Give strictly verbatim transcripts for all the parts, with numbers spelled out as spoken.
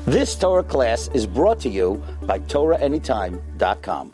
This Torah class is brought to you by Torah Anytime dot com.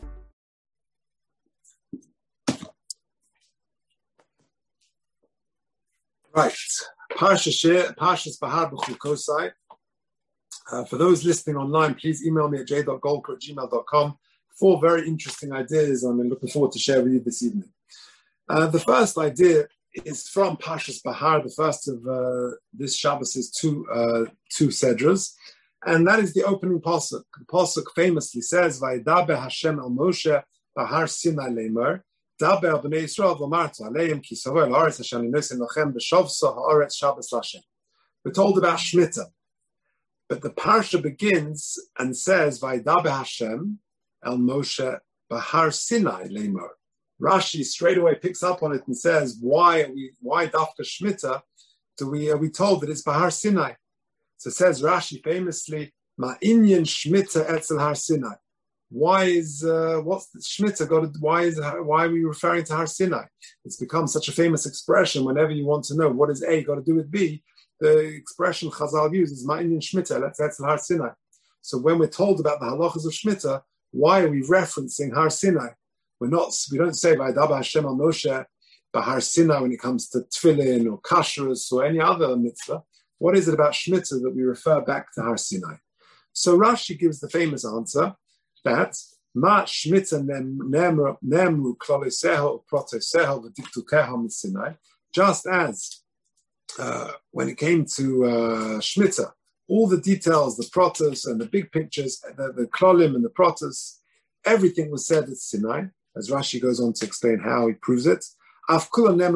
Right, Parshas Parshas Bahar B'Chukosai. Uh, for those listening online, please email me at j dot golker at gmail dot com. Four very interesting ideas I'm looking forward to share with you this evening. Uh, the first idea is from Parshas Bahar, the first of uh, this Shabbos' two uh, two sedras, and that is the opening pasuk. The pasuk famously says, "Vayidaber Hashem el Moshe Bahar Sinai Leimer." Daber b'nei Yisrael v'amartu aleim ki savor ha'aretz asher ani nosen lachem b'shavsa ha'aretz Shabbos Lashem. We're told about Shemitah, but the parsha begins and says, "Vayidaber Hashem el Moshe Bahar Sinai Leimer." Rashi straight away picks up on it and says, "Why are we? Why dafka Shemitah? Do we are we told that it's Bahar Sinai?" So it says Rashi famously, "Ma'inyan Shemitah etzel Har Sinai." Why is uh, what's the Shemitah got? To, why is why are we referring to Har Sinai? It's become such a famous expression. Whenever you want to know what is A got to do with B, the expression Chazal uses Ma'inyan Shemitah. Let's that's Har Sinai. So when we're told about the halachas of Shemitah, why are we referencing Har Sinai? We're not. We don't say Vayidaber Hashem al Moshe Bahar Sinai when it comes to tefillin or kashrus or any other mitzvah. What is it about Shemitah that we refer back to Har Sinai? So Rashi gives the famous answer that Ma Shemitah nemru kloliseho protoseho v'diktukeho misinai. Just as uh, when it came to uh, Shemitah, all the details, the protos and the big pictures, the, the klolim and the protos, everything was said at Sinai. As Rashi goes on to explain how he proves it. So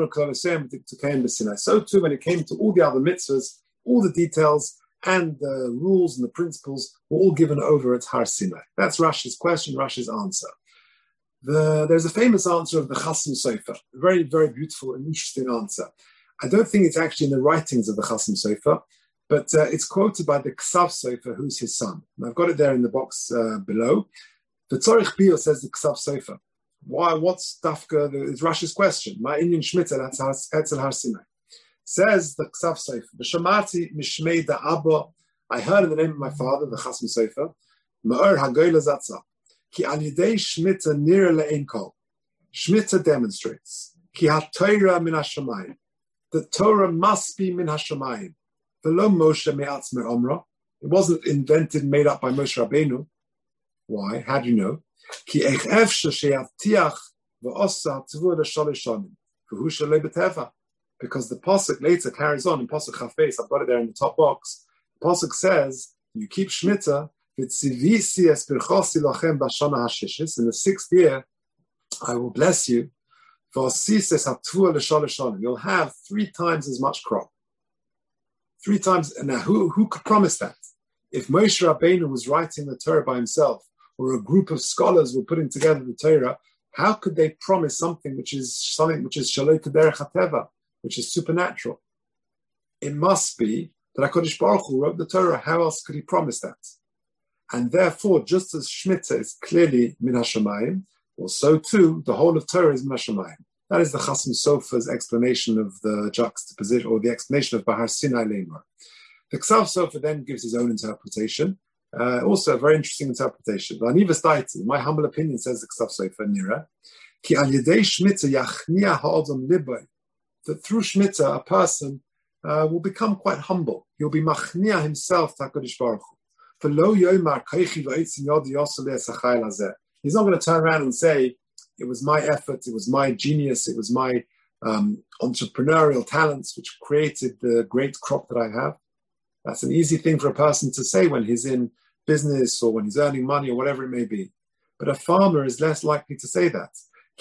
too, when it came to all the other mitzvahs, all the details and the rules and the principles were all given over at Har Sinai. That's Rashi's question, Rashi's answer. The, there's a famous answer of the Chasam Sofer, a very, very beautiful and interesting answer. I don't think it's actually in the writings of the Chasam Sofer, but uh, it's quoted by the Ksav Sofer, who's his son. And I've got it there in the box uh, below. The Tzorich Bio says the Ksav Sofer. Why? What's Dafka? Is Rashi's question. My Indian Shemitah, that's Etzel Har Sinai. Says the Ksav Sofer. B'shamati mishmei da Abba. I heard in the name of my father, the Chasam Sofer. Ma'or hagoyla zatza. Ki al yidei Shemitah nira le'ein kol. Shemitah demonstrates. Ki ha-Torah min hashamayim. The Torah must be min hashamayim. V'lo Moshe me'atz me'omra. It wasn't invented, made up by Moshe Rabbeinu. Why? How do you know? Ki eich efshe she'avtiach v'osa tzvur l'sholish shonim v'hu shalei b'teva. Because the pasuk later carries on in pasuk Chafes. I've got it there in the top box. The pasuk says, "You keep Shemitah v'tzivisi es birchosi lachem b'shana hashishis." In the sixth year, I will bless you. V'osis es hatvur l'sholish shonim. You'll have three times as much crop. Three times. And now, who who could promise that? If Moshe Rabbeinu was writing the Torah by himself, or a group of scholars were putting together the Torah, how could they promise something which is something which is shaloi k'derech hateva, which is supernatural? It must be that HaKadosh Baruch Hu wrote the Torah. How else could he promise that? And therefore, just as Shemitah is clearly min hashamayim, well, so too the whole of Torah is min hashamayim. That is the Chasam Sofer's explanation of the juxtaposition, or the explanation of Bahar Sinai Leimer. The Ksav Sofer then gives his own interpretation. Uh, also, a very interesting interpretation. My humble opinion, says the Ksav Sofer Nira, Ki al yedei Shemitah yachnia ha'adam libay. That through Shemitah, a person uh, will become quite humble. He'll be machnia himself to HaKadosh Baruch Hu. He's not going to turn around and say, it was my effort, it was my genius, it was my um, entrepreneurial talents which created the great crop that I have. That's an easy thing for a person to say when he's in business or when he's earning money or whatever it may be. But a farmer is less likely to say that.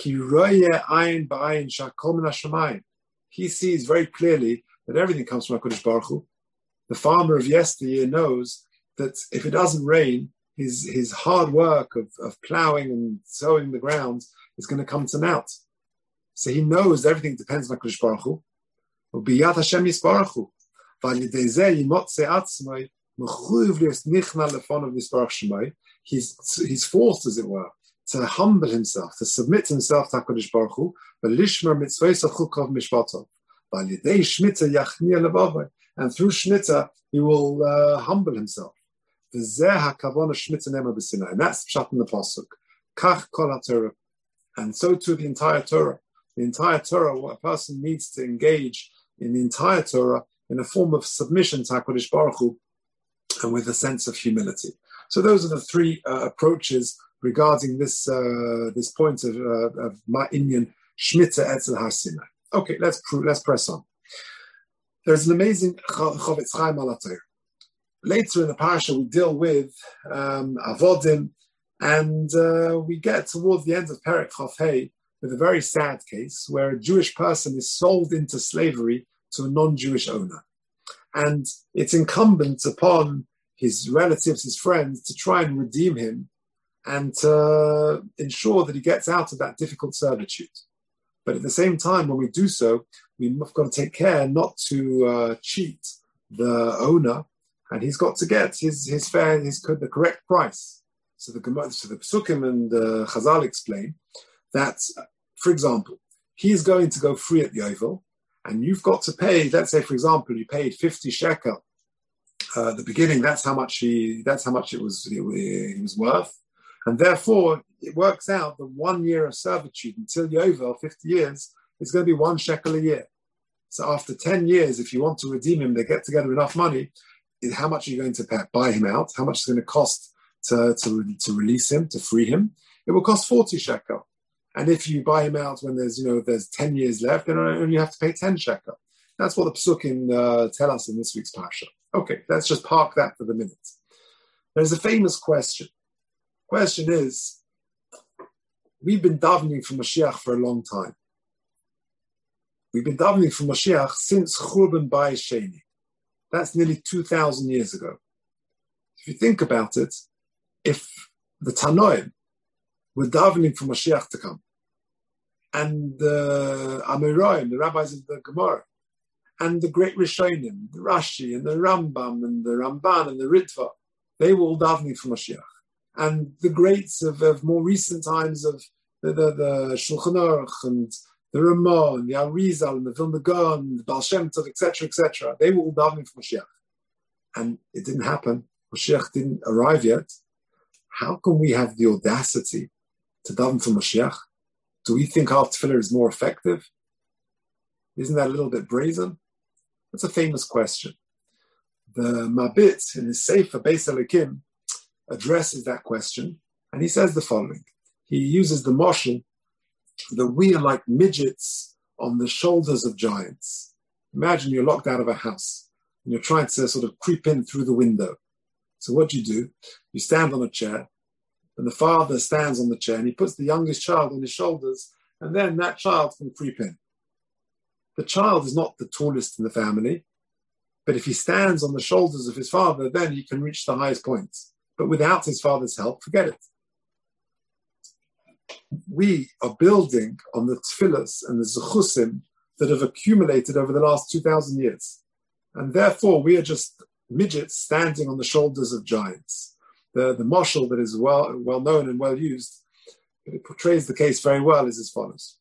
He sees very clearly that everything comes from HaKadosh Baruch Hu. The farmer of yesteryear knows that if it doesn't rain, his, his hard work of, of plowing and sowing the ground is going to come to naught. So he knows everything depends on HaKadosh Baruch Hu. B'yad Hashem Yisbarach Hu. He's, he's forced, as it were, to humble himself, to submit himself to HaKadosh Baruch Hu, and through Shemitah, he will uh, humble himself. V'zeh hakavona shmita nema b'Sinai. And that's pshat in the pasuk. Kach kol haTorah. And so too the entire Torah. The entire Torah, what a person needs to engage in the entire Torah in a form of submission to HaKadosh Baruch Hu and with a sense of humility. So those are the three uh, approaches regarding this uh, this point of uh, of Ma'inyan Shmita Etzel Har Sinai. Okay, let's pr- let's press on. There's an amazing Chovetz Chaim al HaTorah. Later in the parasha, we deal with um, Avodim, and uh, we get towards the end of Perek Chaf Hei with a very sad case where a Jewish person is sold into slavery to a non-Jewish owner. And it's incumbent upon his relatives, his friends, to try and redeem him and to ensure that he gets out of that difficult servitude. But at the same time, when we do so, we've got to take care not to uh, cheat the owner, and he's got to get his his fair, his the correct price. So the so the Pesukim and uh, Chazal explain that, for example, he's going to go free at the Yovel, and you've got to pay. Let's say, for example, you paid fifty shekel uh, at the beginning. That's how much he. That's how much it was. It, it was worth, and therefore it works out that one year of servitude until Yovel, fifty years, is going to be one shekel a year. So after ten years, if you want to redeem him, they get together enough money. How much are you going to pay, buy him out? How much is it going to cost to, to, to release him, to free him? It will cost forty shekel. And if you buy him out when there's, you know, there's ten years left, then only you have to pay ten shekel. That's what the Pesukim uh, tell us in this week's Parsha. Okay, let's just park that for the minute. There's a famous question. Question is, we've been davening for Mashiach for a long time. We've been davening for Mashiach since Churban Bayis Sheni. That's nearly two thousand years ago. If you think about it, if the Tanoim were davening for Mashiach to come, and the Amoraim, the rabbis of the Gemara, and the great Rishonim, the Rashi, and the Rambam, and the Ramban, and the Ritva, they were all davening for Mashiach. And the greats of, of more recent times of the, the, the Shulchan Aruch, and the Ramah, and the Arizal, and the Vilna Gaon, the Baal Shem Tov, et cetera, et cetera, they were all davening for Mashiach. And it didn't happen. Mashiach didn't arrive yet. How can we have the audacity to daven for Mashiach? Do we think our tefillah is more effective? Isn't that a little bit brazen? That's a famous question. The Mabit, in his Sefer Beis Elokim, addresses that question, and he says the following. He uses the moshel that we are like midgets on the shoulders of giants. Imagine you're locked out of a house and you're trying to sort of creep in through the window. So what do you do? You stand on a chair, and the father stands on the chair and he puts the youngest child on his shoulders, and then that child can creep in. The child is not the tallest in the family, but if he stands on the shoulders of his father, then he can reach the highest points. But without his father's help, forget it. We are building on the tefillas and the zechusim that have accumulated over the last two thousand years. And therefore, we are just midgets standing on the shoulders of giants. The, the mashal that is well, well known and well used, but it portrays the case very well, is as follows.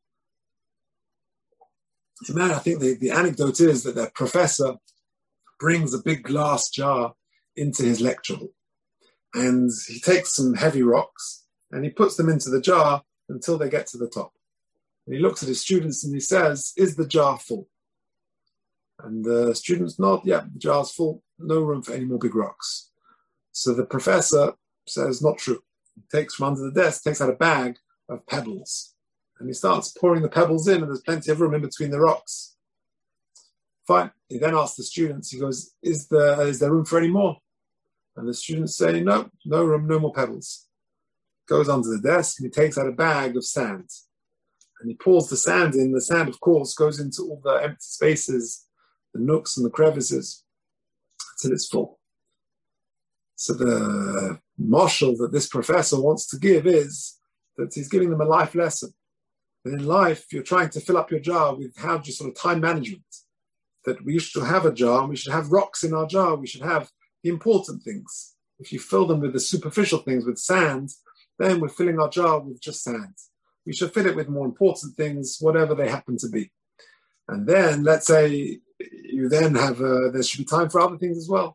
Man, I think the, the anecdote is that the professor brings a big glass jar into his lecture hall. And he takes some heavy rocks and he puts them into the jar until they get to the top. And he looks at his students and he says, is the jar full? And the students nod, yeah, the jar's full, no room for any more big rocks. So the professor says, not true. He takes from under the desk, takes out a bag of pebbles. And he starts pouring the pebbles in, and there's plenty of room in between the rocks. Fine. He then asks the students, he goes, is there, is there room for any more? And the students say, no, no room, no more pebbles. Goes under the desk and he takes out a bag of sand. And he pours the sand in. The sand, of course, goes into all the empty spaces, the nooks and the crevices, until it's full. So the marshal that this professor wants to give is that he's giving them a life lesson. That in life, you're trying to fill up your jar with how do you sort of time management. That we should have a jar, and we should have rocks in our jar. We should have the important things. If you fill them with the superficial things, with sand, then we're filling our jar with just sand. We should fill it with more important things, whatever they happen to be. And then, let's say, you then have, a, there should be time for other things as well.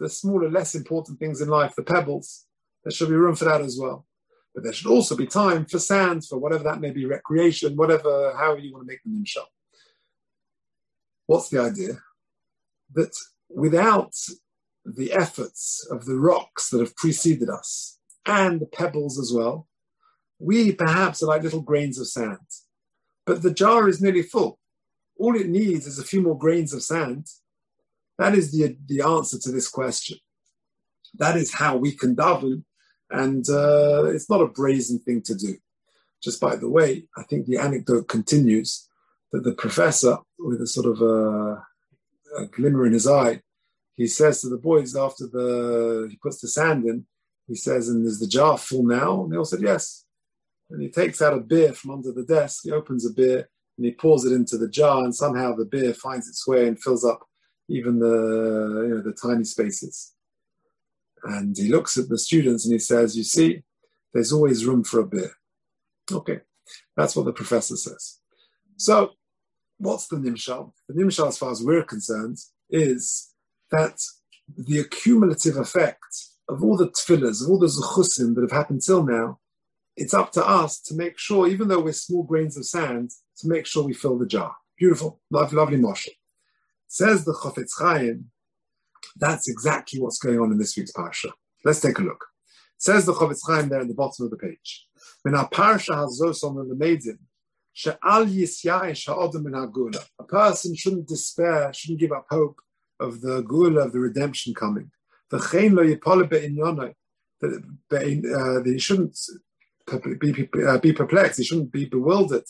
the smaller, less important things in life, the pebbles. There should be room for that as well. But there should also be time for sand, for whatever that may be, recreation, whatever, however you want to make the nimshal. What's the idea? That without the efforts of the rocks that have preceded us, and the pebbles as well, we perhaps are like little grains of sand. But the jar is nearly full. All it needs is a few more grains of sand. That is the, the answer to this question. That is how we can daven, and uh, it's not a brazen thing to do. Just by the way, I think the anecdote continues that the professor, with a sort of a, a glimmer in his eye, he says to the boys after the he puts the sand in, he says, "And is the jar full now?" And they all said, "Yes." And he takes out a beer from under the desk, he opens a beer, and he pours it into the jar, and somehow the beer finds its way and fills up even the, you know, the tiny spaces. And he looks at the students and he says, "You see, there's always room for a beer." Okay, that's what the professor says. So, what's the nimshal? The nimshal, as far as we're concerned, is that the accumulative effect of all the tefillahs, of all the zuchusim that have happened till now, it's up to us to make sure, even though we're small grains of sand, to make sure we fill the jar. Beautiful, lovely, lovely Moshe. Says the Chofetz Chaim, that's exactly what's going on in this week's parsha. Let's take a look. Says the Chofetz Chaim there at the bottom of the page. When our parsha has those on the Meidim, she'al yisya'ish ha'odem min ha'gula. A person shouldn't despair, shouldn't give up hope of the gula, of the redemption coming. V'chein lo yipole be'inyonoi. That he shouldn't be, be, uh, be perplexed, he shouldn't be bewildered.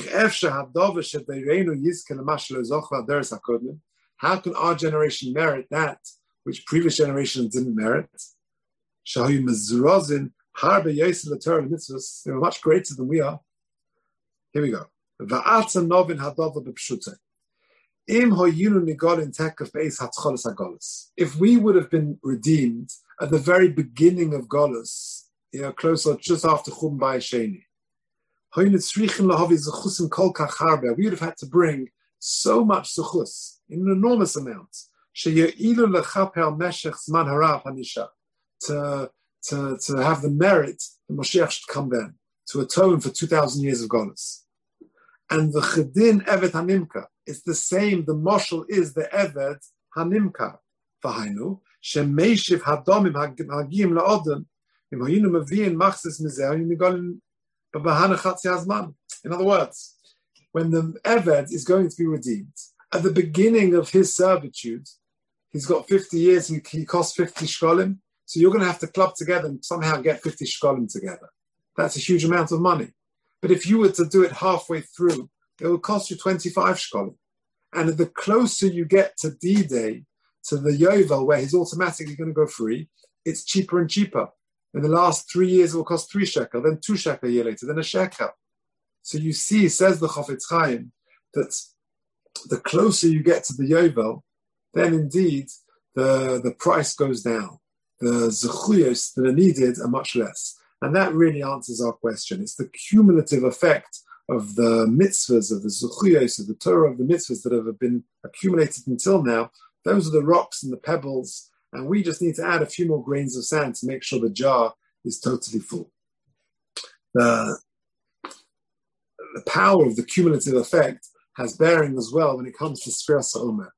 How can our generation merit that which previous generations didn't merit? They were much greater than we are. Here we go. If we would have been redeemed at the very beginning of Golus, you know, closer just after Chum Bai Sheni, we would have had to bring so much zuchus in an enormous amount to, to, to have the merit the Moshiach should come then, to atone for two thousand years of Golus. And the Chedin Evet Hanimka, it's the same, the Moshel is the Evet Hanimka. V'hainu, Shemeshiv Hadomim Hagim La'odem, Im Hayinu Mavien Machzis Mizeh, Yimigolin Babahana Chatzi Hazman. In other words, when the Eved is going to be redeemed, at the beginning of his servitude, he's got fifty years, he, he costs fifty shkolim, so you're going to have to club together and somehow get fifty shkolim together. That's a huge amount of money. But if you were to do it halfway through, it would cost you twenty-five shkolim. And the closer you get to D-Day, to the Yovel, where he's automatically going to go free, it's cheaper and cheaper. In the last three years, it will cost three shekel, then two shekel a year later, then a shekel. So you see, says the Chofetz Chaim, that the closer you get to the Yovel, then indeed the, the price goes down. The zechuyos that are needed are much less. And that really answers our question. It's the cumulative effect of the mitzvahs, of the zechuyos, of the Torah, of the mitzvahs that have been accumulated until now. Those are the rocks and the pebbles. And we just need to add a few more grains of sand to make sure the jar is totally full. The, the power of the cumulative effect has bearing as well when it comes to Sfiras HaOmer.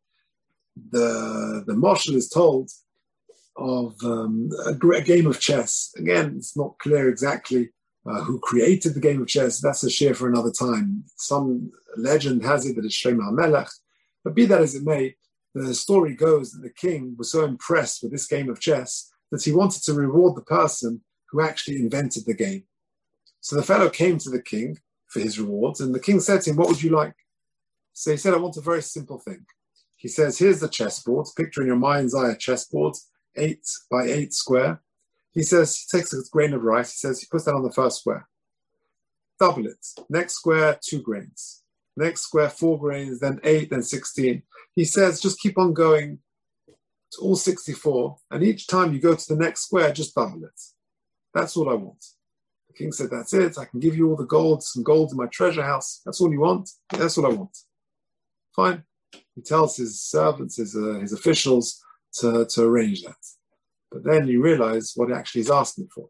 The, the Moshel is told of um, a, a game of chess. Again, it's not clear exactly uh, who created the game of chess. That's a share for another time. Some legend has it that it's Shlomo HaMelech. But be that as it may, the story goes that the king was so impressed with this game of chess that he wanted to reward the person who actually invented the game. So the fellow came to the king for his rewards, and the king said to him, "What would you like?" So he said, "I want a very simple thing." He says, "Here's the chessboard. Picture in your mind's eye a chessboard, eight by eight square." He says, he takes a grain of rice. He says, he puts that on the first square. Double it. Next square, two grains. Next square, four grains, then eight, then sixteen. He says, just keep on going to all sixty-four, and each time you go to the next square, just double it. That's all I want. The king said, "That's it. I can give you all the gold, some gold in my treasure house. That's all you want? That's all I want." Fine. He tells his servants, his, uh, his officials, to, to arrange that. But then you realize what it actually is asking for.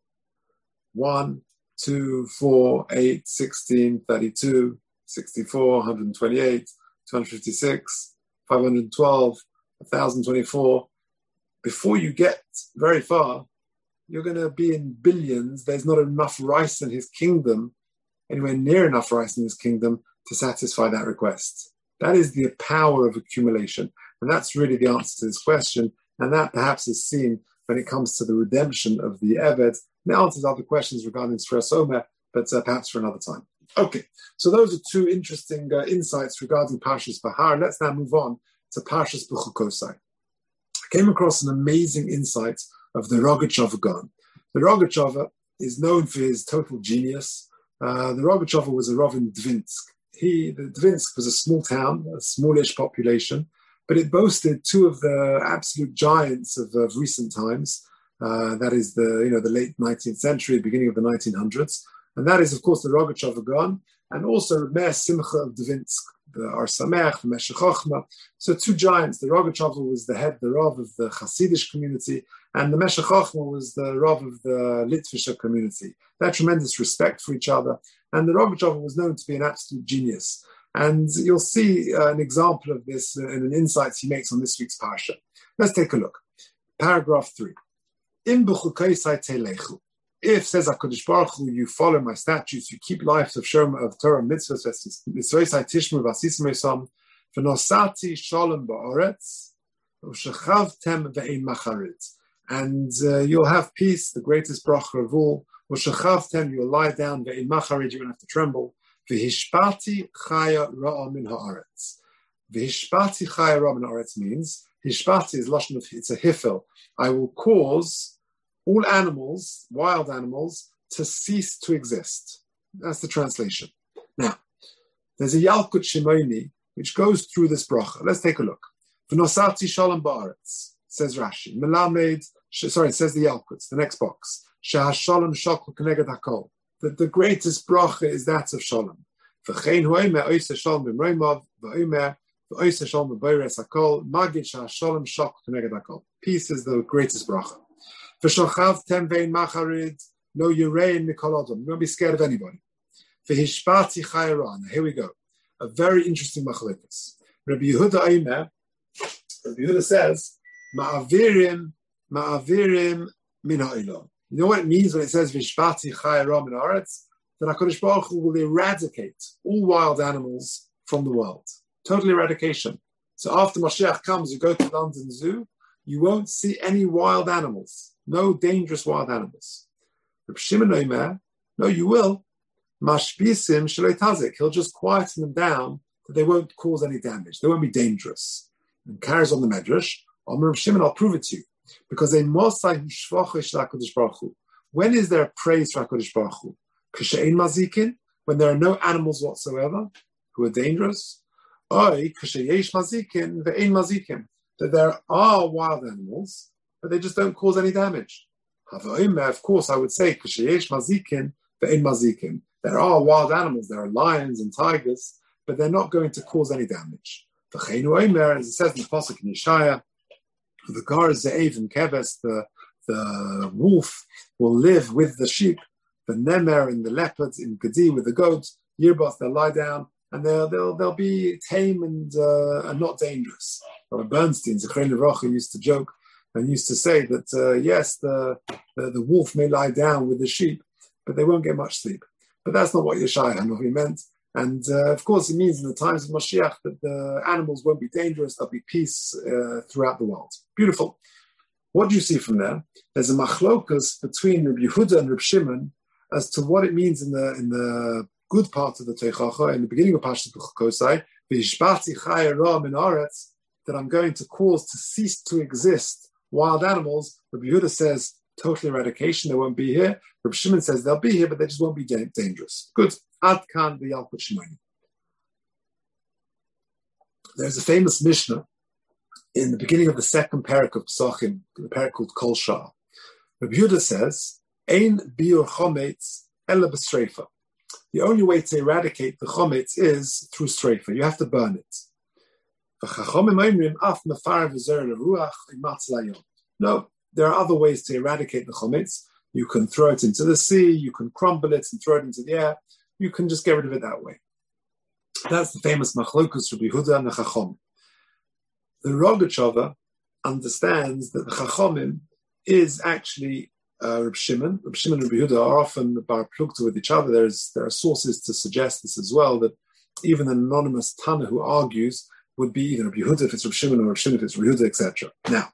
one, two, four, eight, sixteen, thirty-two, sixty-four, one hundred twenty-eight, two hundred fifty-six, five hundred twelve, one thousand twenty-four. Before you get very far, you're going to be in billions. There's not enough rice in his kingdom, anywhere near enough rice in his kingdom to satisfy that request. That is the power of accumulation. And that's really the answer to this question. And that perhaps is seen when it comes to the redemption of the Eved. And it answers other questions regarding Sfras Omer, but uh, perhaps for another time. Okay, so those are two interesting uh, insights regarding Parshas Bahar. Let's now move on to Parshas Bechukosai. I came across an amazing insight of the Rogatchover Gaon. The Rogatchover is known for his total genius. Uh, the Rogatchover was a Rav in Dvinsk. He, the Dvinsk was a small town, a smallish population, but it boasted two of the absolute giants of, of recent times. Uh, that is the you know the late nineteenth century, beginning of the nineteen hundreds, and that is of course the Rogatchover Gaon, and also Meir Simcha of Dvinsk, the Ar Samech, the Meshech Chochma. So two giants. The Rogatchover was the head, the Rav of the Hasidic community, and the Meshech Chochma was the Rav of the Litvische community. They had tremendous respect for each other, and the Rogatchover was known to be an absolute genius. And you'll see uh, an example of this uh, in an insight he makes on this week's parsha. Let's take a look. Paragraph three. Im b'chukaisai telechu. If, says HaKadosh Baruch Hu, you follow my statutes, you keep lives of Sherma, of Torah, mitzvahs, mitzvahs, tishmu, v'asisim esam, v'nosati shalom ba'oretz, v'shechavtem ve'ein macharit. And uh, you'll have peace, the greatest bracha of all. V'shechavtem, you'll lie down, ve'ein macharit, you won't have to tremble. V'hishpati chaya ra'a min ha'aretz. V'hishpati chaya ra'a min ha'aretz means, hishpati is lashon of, it's a hifel. I will cause all animals, wild animals, to cease to exist. That's the translation. Now, there's a Yalkut Shimoni which goes through this bracha. Let's take a look. V'nosati shalom ba'aretz, says Rashi. Melamed, sorry, it says the Yalkut, the next box. Shehashalom shokol k'neged hakol. That the greatest bracha is that of shalom. V'chein ho'omer oiseh shalom b'mroimav, v'omer v'oiseh shalom b'boires hakol, magid shehashalom shokol k'neged hakol. Peace is the greatest bracha. V'shochavtem ve'ein macharid, no yirein mikol adam. You won't be scared of anybody. V'hishpati chayaran. Here we go. A very interesting machlekas. Rabbi Yehuda Omer, Rabbi Yehuda says, ma'avirim, ma'avirim min ha'olam. You know what it means when it says v'hishpati chayaran min ha'aretz? That HaKadosh Baruch Hu will eradicate all wild animals from the world. Total eradication. So after Mashiach comes, you go to London Zoo, you won't see any wild animals. No dangerous wild animals. Reb Shimon Omer, no, you will. Mashbisim shalei tazik. He'll just quieten them down that they won't cause any damage. They won't be dangerous. And carries on the medrash. Omer Reb Shimon, I'll prove it to you. Because they mosai hishvachish l'HaKadosh Baruch Hu. When is there praise for HaKadosh Baruch Hu? K'she'ein mazikin, when there are no animals whatsoever who are dangerous. Oy, k'she'yesh mazikin ve'ein mazikin. That there are wild animals, but they just don't cause any damage. Of course, I would say, mazikin, mazikin. There are wild animals, there are lions and tigers, but they're not going to cause any damage. As it says in the Pasuk in Yeshaya, the gar ze'ev and keves, the, the wolf will live with the sheep, the nemer and the leopards in Gedi with the goats, Yirbath, they'll lie down, and they'll, they'll, they'll be tame and, uh, and not dangerous. Rabbi Bernstein, Zechrein Lerocha, used to joke and used to say that, uh, yes, the, the the wolf may lie down with the sheep, but they won't get much sleep. But that's not what Yeshaya Hanavi meant. And, uh, of course, it means in the times of Mashiach that the animals won't be dangerous, there'll be peace uh, throughout the world. Beautiful. What do you see from there? There's a machlokas between Rabbi Yehuda and Rabbi Shimon as to what it means in the in the good part of the Teichacha, in the beginning of Parashat Bechukosai, V'hishpati chaya ra min haaretz, that I'm going to cause to cease to exist wild animals. Rabbi Yehuda says total eradication, they won't be here. Rabbi Shimon says they'll be here, but they just won't be da- dangerous. Good. Ad kan v'yalkut Shimoni. There's a famous Mishnah in the beginning of the second parak of Pesachim, the parak called Kol Shah. Rabbi Yehuda says, Ein biur chometz ela b'streifa. The only way to eradicate the chometz is through streifa. You have to burn it. No, there are other ways to eradicate the chometz. You can throw it into the sea, you can crumble it and throw it into the air. You can just get rid of it that way. That's the famous Machlokus Rabbi Yehuda and the Chachom. The Rogatchover understands that the Chachomim is actually uh, Reb Shimon. Reb Shimon and Rabbi Yehuda are often bar plukta with each other. There's, there are sources to suggest this as well, that even an anonymous Tana who argues would be either Rabbi Yehuda if it's Reb Shimon or Reb Shimon if it's Rabbi Yehuda, et cetera. Now,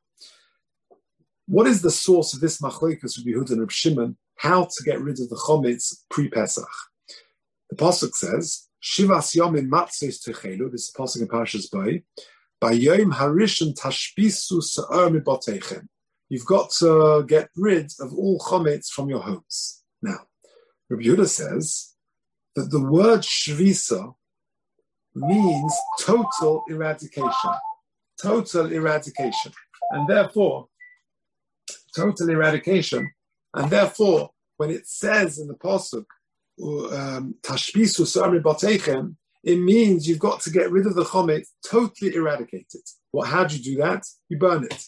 what is the source of this Machlokes Rabbi Yehuda and Reb Shimon, how to get rid of the chometz pre-Pesach? The Pasuk says, Shivas Yomim Matzos Techelu, this is the Pasuk in Parshas Bo, by Yom Harishon Tashbisu Sa'ar Miboteichem. You've got to get rid of all chometz from your homes. Now, Rabbi Yehuda says that the word Shvisa means total eradication. Total eradication. And therefore, total eradication. And therefore, when it says in the Pasuk, Tashbisu Sa'ar Miboteichem, it means you've got to get rid of the chometz, totally eradicate it. Well, how do you do that? You burn it.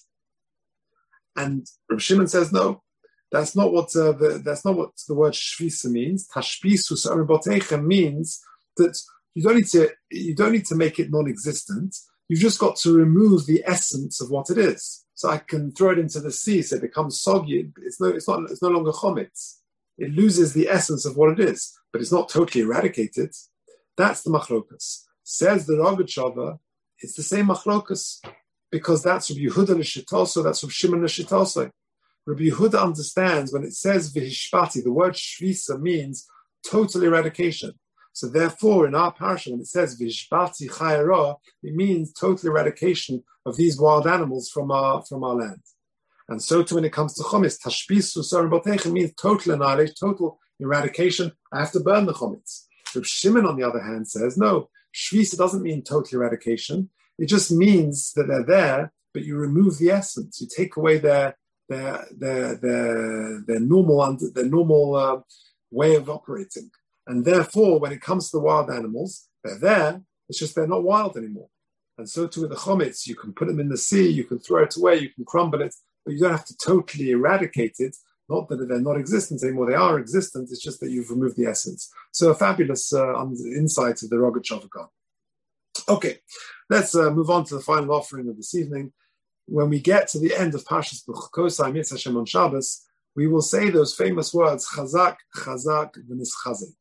And Rabbi Shimon says, no, that's not what uh, the that's not what the word shvisa means. Tashbisu Sa'ar Miboteichem means that you don't need to you don't need to make it non-existent. You've just got to remove the essence of what it is. So I can throw it into the sea, so it becomes soggy. It's no, it's not, it's no longer chometz. It loses the essence of what it is, but it's not totally eradicated. That's the machlokas. Says the Rogatchover, it's the same machlokas, because that's Rabbi Yehuda l'shitoso, that's Rabbi Shimon l'shitoso. Rabbi Yehuda understands when it says v'hishpati, the word shvisa means total eradication. So therefore, in our parasha, when it says v'hishpati chayara, it means total eradication of these wild animals from our from our land. And so too when it comes to chometz, tashbisu Sa'ar Miboteichem means total annihilation, total eradication. I have to burn the chometz. Reb Shimon, on the other hand, says, no, shvisa doesn't mean total eradication. It just means that they're there, but you remove the essence. You take away their their their their, their normal their normal uh, way of operating. And therefore, when it comes to the wild animals, they're there. It's just they're not wild anymore. And so too with the chometz, you can put them in the sea, you can throw it away, you can crumble it, but you don't have to totally eradicate it. Not that they're not existent anymore, they are existent, it's just that you've removed the essence. So a fabulous uh, insight of the Rogatchover. Okay, let's uh, move on to the final offering of this evening. When we get to the end of Parshas B'chokosai Mitzvah Hashem on Shabbos, we will say those famous words, Chazak, Chazak, V'nischazik.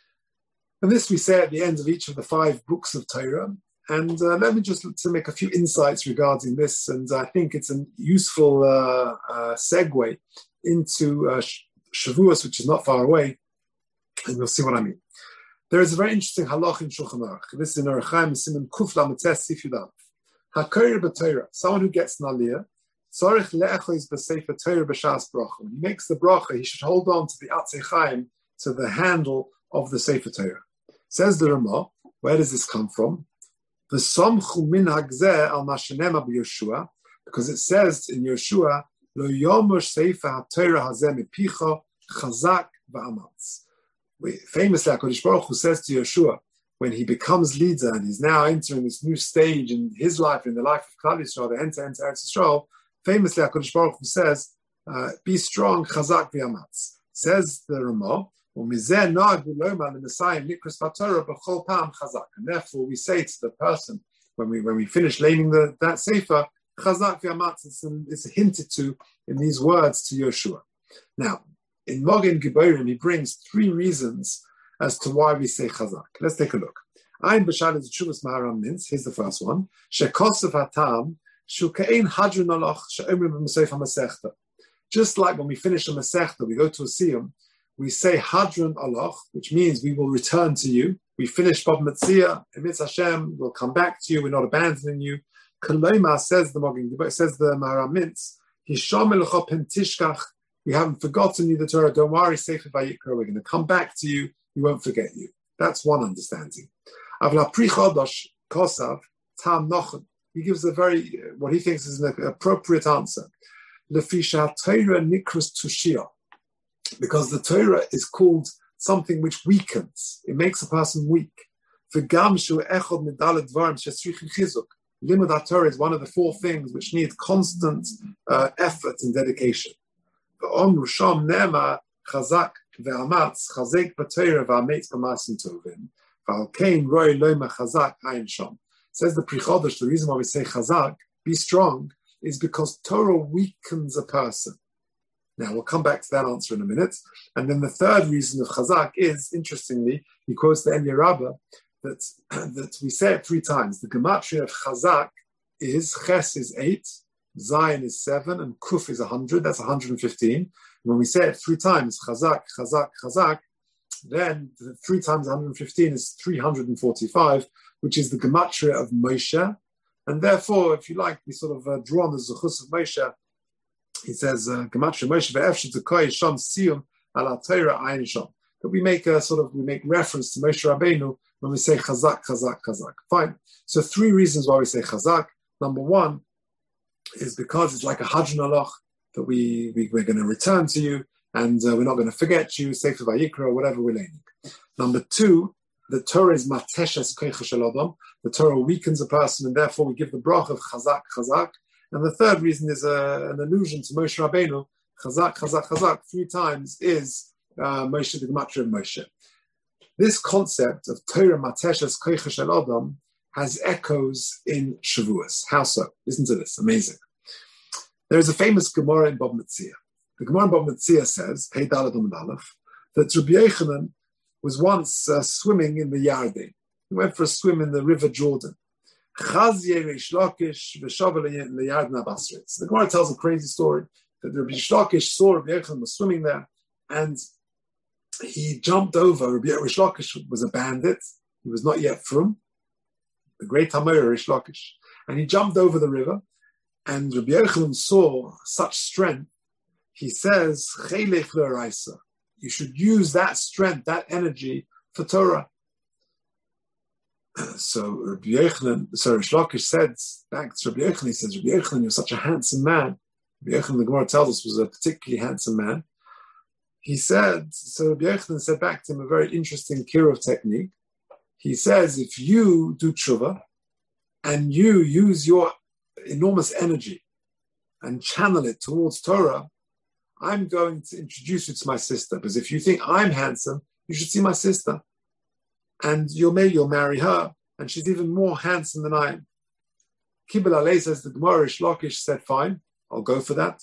And this we say at the end of each of the five books of Torah. And uh, let me just to make a few insights regarding this, and I think it's a useful uh, uh, segue into uh, Shavuos, which is not far away, and we'll see what I mean. There is a very interesting halach in Shulchan Aruch. This is in Orach Chaim Siman Kuf Lamed Tes Sif Yudav. Hakoyer b'Torah, someone who gets an aliyah, tzarich le'echlis b'sefer Torah b'shas bracha. When he makes the bracha, he should hold on to the Atzei Chaim, to the handle of the Sefer Torah. Says the Ramah, where does this come from? V'samchu minhag zeh al mashenema b'Yeshua, because it says in Yeshua, lo yomer sefer ha-Torah hazeh mipicha chazak v'amatz. Famously, HaKadosh Baruch Hu says to Yeshua, when he becomes leader and he's now entering this new stage in his life, in the life of Klal Yisrael, the enter enter Eretz Yisrael, famously HaKadosh Baruch Hu says, uh, be strong, chazak v'amatz. Says the Ramah, and therefore we say to the person, when we when we finish laying the, that sefer, chazak v'amatz, it's, it's hinted to in these words to Yeshua. Now, in Mogen Giborim, he brings three reasons as to why we say chazak. Let's take a look. Ein b'shalit Teshuvos Maharam means, here's the first one, shekosav hatam shu ke'ein hadron alach she'omrim b'mesof ha'masechta. Just like when we finish a masechta, we go to a siyum, we say hadron alach, which means we will return to you. We finish Bab Metzia, Emitz Hashem, we'll come back to you, we're not abandoning you. Koloma, says the Mogen Giborim, says the Maharam Mintz, Hisham elecha pen tishkach, we haven't forgotten you, the Torah, don't worry, Sefer Vayikra, we're going to come back to you, we won't forget you. That's one understanding. Avla pri chodosh kosav tam nochen. He gives a very, what he thinks is an appropriate answer. Lefisha Torah nikras tushia. Because the Torah is called something which weakens. It makes a person weak. V'gam shu echod midaled dvarim shesrichin chizuk. Limud HaTorah is one of the four things which need constant uh, effort and dedication. V'om Rusham Nema Chazak ve'amatz Chazek b'Torah ve'ametz b'masim tovim v'al kein roi loima Chazak ayin sham. Says the Pri Chodesh, the reason why we say Chazak, be strong, is because Torah weakens a person. Now, we'll come back to that answer in a minute. And then the third reason of Chazak is, interestingly, he quotes the Elia Rabbah, that, that we say it three times. The gematria of Chazak is, Ches is eight, Zayin is seven, and Kuf is one hundred, that's one hundred fifteen. And when we say it three times, Chazak, Chazak, Chazak, then the three times one hundred fifteen is three hundred forty-five, which is the gematria of Moshe. And therefore, if you like, we sort of uh, draw on the Zechus of Moshe. He says, gematria Moshe ve'efshet zekoi sham siyum ala Torah ayin sham. That we make a sort of, we make reference to Moshe Rabbeinu when we say Chazak, Chazak, Chazak. Fine. So three reasons why we say Chazak. Number one is because it's like a Hadran Alach, that we, we, we're going to return to you, and uh, we're not going to forget you, Sefer Vayikra, or whatever we're learning. Number two, the Torah is mateshes koicha shel adam. The Torah weakens a person, and therefore we give the brach of Chazak, Chazak. And the third reason is uh, an allusion to Moshe Rabbeinu. Chazak, Chazak, Chazak, three times is uh, Moshe, the gematria of Moshe. This concept of Torah mateshes koicha shel adam has echoes in Shavuos. How so? Listen to this, amazing. There is a famous Gemara in Bab Metzia. The Gemara in Bab Metzia says, Hey Dalad Amud Aleph, that Rabbi Yochanan was once uh, swimming in the Yarden. He went for a swim in the River Jordan. The Gemara tells a crazy story that Rabbi Shlokish saw Rabbi Yochanan was swimming there, and he jumped over. Rabbi Shlokish was a bandit. He was not yet frum, the great Hamoyer Rish Lakish. And he jumped over the river, and Rabbi Yochanan saw such strength. He says, Chelech l'oraisa. You should use that strength, that energy for Torah. So Rabbi Yochanan, so Rish Lakish said back to Rabbi Yochanan, he says, Rabbi Yochanan, you're such a handsome man. Rabbi Yochanan, the Gemara tells us, was a particularly handsome man. He said, so Rabbi Yochanan said back to him a very interesting Kirov technique. He says, if you do tshuva and you use your enormous energy and channel it towards Torah, I'm going to introduce you to my sister, because if you think I'm handsome, you should see my sister. And you'll maybe you'll marry her, and she's even more handsome than I am. Kibbel Alei says, the Gemara Rish Lakish said, fine, I'll go for that.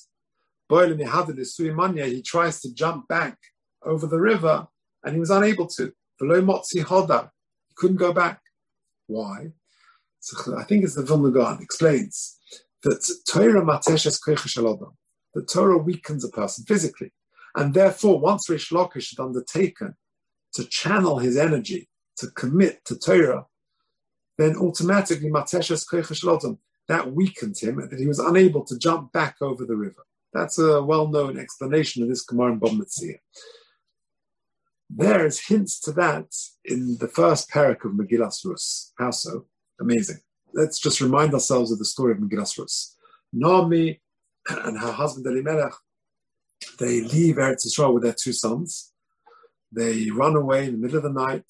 He tries to jump back over the river, and he was unable to. V'lo motzi hoda. He couldn't go back. Why? So I think it's the Vilna Gaon explains that Torah mateshes koicha shel adam. The Torah weakens a person physically, and therefore, once Rish Lakish had undertaken to channel his energy to commit to Torah, then automatically mateshes koicha shel adam, that weakened him, and that he was unable to jump back over the river. That's a well-known explanation of this Gemara in Bab Metzia. There's hints to that in the first parak of Megillas Rus. How so? Amazing. Let's just remind ourselves of the story of Megillas Rus. Naomi and her husband Elimelech, they leave Eretz Yisrael with their two sons. They run away in the middle of the night,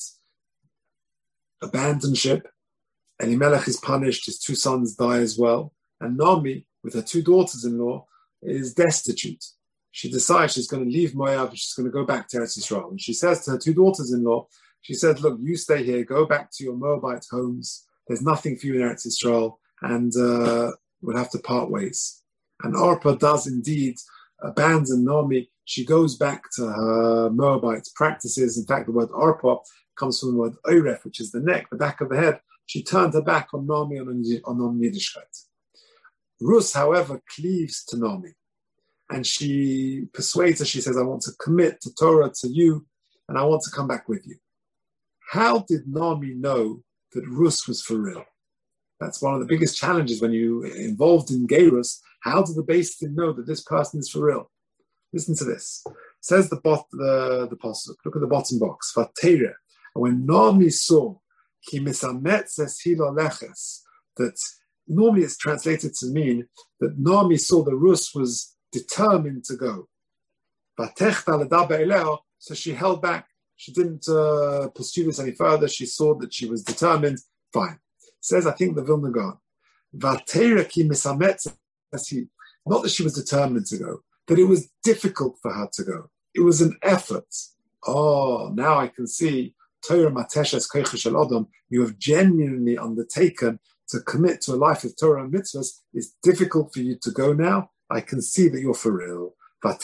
abandon ship. Elimelech is punished, his two sons die as well. And Naomi, with her two daughters-in-law, is destitute. She decides she's going to leave Moab, she's going to go back to Eretz Yisrael. And she says to her two daughters-in-law, she said, look, you stay here, go back to your Moabite homes. There's nothing for you in Eretz Yisrael, and uh, we'll have to part ways. And Orpah does indeed abandon Naomi. She goes back to her Moabite practices. In fact, the word Orpah comes from the word Oref, which is the neck, the back of the head. She turned her back on Naomi and on, on Yiddishkeit. Rus, however, cleaves to Naomi. And she persuades her, she says, I want to commit to Torah, to you, and I want to come back with you. How did Naomi know that Rus was for real? That's one of the biggest challenges when you're involved in Geirus. How did the Beis Din know that this person is for real? Listen to this. It says the bot, the, the pasuk. Look at the bottom box. Vatera. And when Naomi saw ki misametzes hilo leches, that normally it's translated to mean that Naomi saw the Rus was determined to go. So she held back. She didn't uh, pursue this any further. She saw that she was determined. Fine. It says, I think the Vilna Gaon, Not that she was determined to go, that it was difficult for her to go. It was an effort. Oh, now I can see Torah Mateshes Koicha Shel Adam. You have genuinely undertaken to commit to a life of Torah and mitzvahs. It's difficult for you to go now. I can see that you're for real.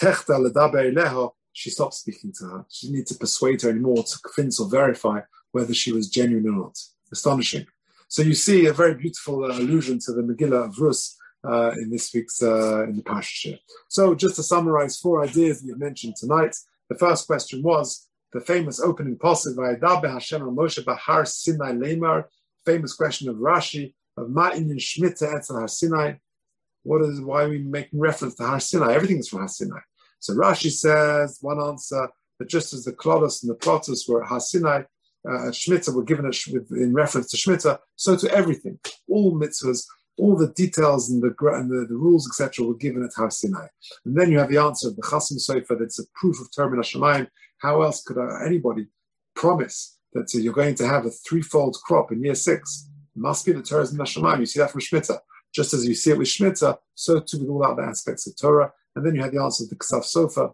She stopped speaking to her. She didn't need to persuade her anymore to convince or verify whether she was genuine or not. Astonishing. So you see a very beautiful uh, allusion to the Megillah of Rus uh, in this week's, uh, in the Parsha. So just to summarize four ideas we've mentioned tonight. The first question was the famous opening pasuk, Vayedaber Hashem al Moshe b'Har Sinai Leimar, famous question of Rashi, of Ma'inyan Shmita Etzel Har Sinai. What is, why are we making reference to Har Sinai? Everything is from Har Sinai. So Rashi says, one answer, that just as the Klodos and the Plotus were at Har Sinai, uh, at Shemitah were given with, in reference to Shemitah, so to everything, all mitzvahs, all the details and the and the, the rules, et cetera, were given at Har Sinai. And then you have the answer of the Chasam Sofer, that's a proof of Torah Hashemayim. How else could uh, anybody promise that uh, you're going to have a threefold crop in year six? It must be the Torah Min Hashemayim. You see that from Shemitah. Just as you see it with Shemitah, so too with all other aspects of Torah. And then you have the answer of the Ksaf Sofer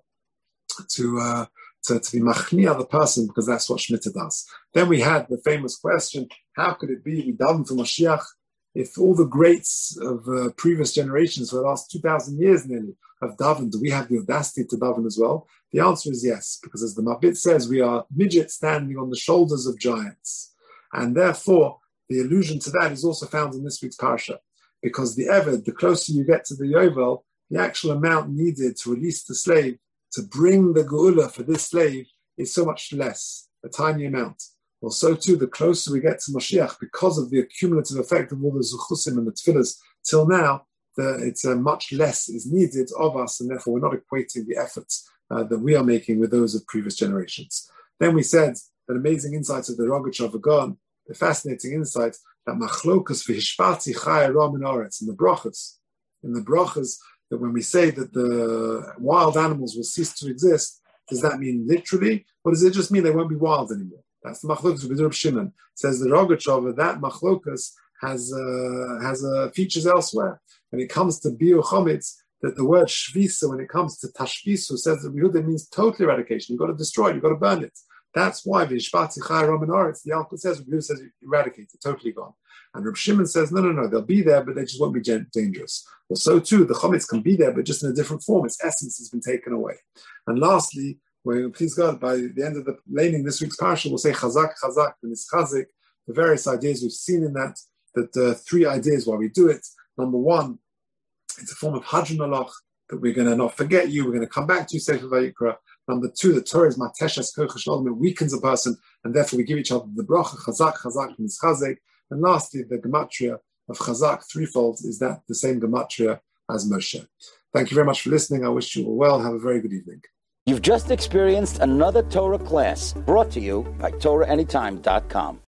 to, uh, to, to be machniah the person, because that's what Shemitah does. Then we had the famous question, how could it be we daven for Mashiach if all the greats of uh, previous generations for the last two thousand years nearly have davened? Do we have the audacity to daven as well? The answer is yes, because as the Mabit says, we are midgets standing on the shoulders of giants. And therefore, the allusion to that is also found in this week's Parsha, because the Eved, the closer you get to the Yovel, the actual amount needed to release the slave, to bring the Geula for this slave, is so much less, a tiny amount. Well, so too, the closer we get to Mashiach, because of the accumulative effect of all the Zuchusim and the Tefillahs till now, the, it's uh, much less is needed of us, and therefore we're not equating the efforts uh, that we are making with those of previous generations. Then we said that amazing insights of the Rogachov Agon, the fascinating insight that machlokas v'hishpati chaya ra min haaretz, in the brachas, in the brachas, that when we say that the wild animals will cease to exist, does that mean literally, or does it just mean they won't be wild anymore? That's the machlokas of B'dur Shimon. Says the Rogachover, that machlokas has uh, has uh, features elsewhere. When it comes to bio chometz, that the word shvisa, when it comes to tashvisu, says that Yehuda means total eradication. You've got to destroy it, you've got to burn it. That's why v'ishpati chai roman aretz, the Alkut says, Yehuda says eradicate it, totally gone. And Reb Shimon says, no, no, no, they'll be there, but they just won't be dangerous. Well, so too, the chometz can be there, but just in a different form. Its essence has been taken away. And lastly, when, please God, by the end of the laning this week's parsha, we'll say chazak, chazak, and it's chazik, the various ideas we've seen in that, that the uh, three ideas why we do it. Number one, it's a form of hadron alach, that we're going to not forget you, we're going to come back to you, Sefer Vayikra. Number two, the Torah is mateshes koicha shel adam, it weakens a person, and therefore we give each other the bracha, chazak, chazak, and it's chazik. And lastly, the gematria of chazak, threefold, is that the same gematria as Moshe. Thank you very much for listening. I wish you all well. Have a very good evening. You've just experienced another Torah class brought to you by Torah Anytime dot com.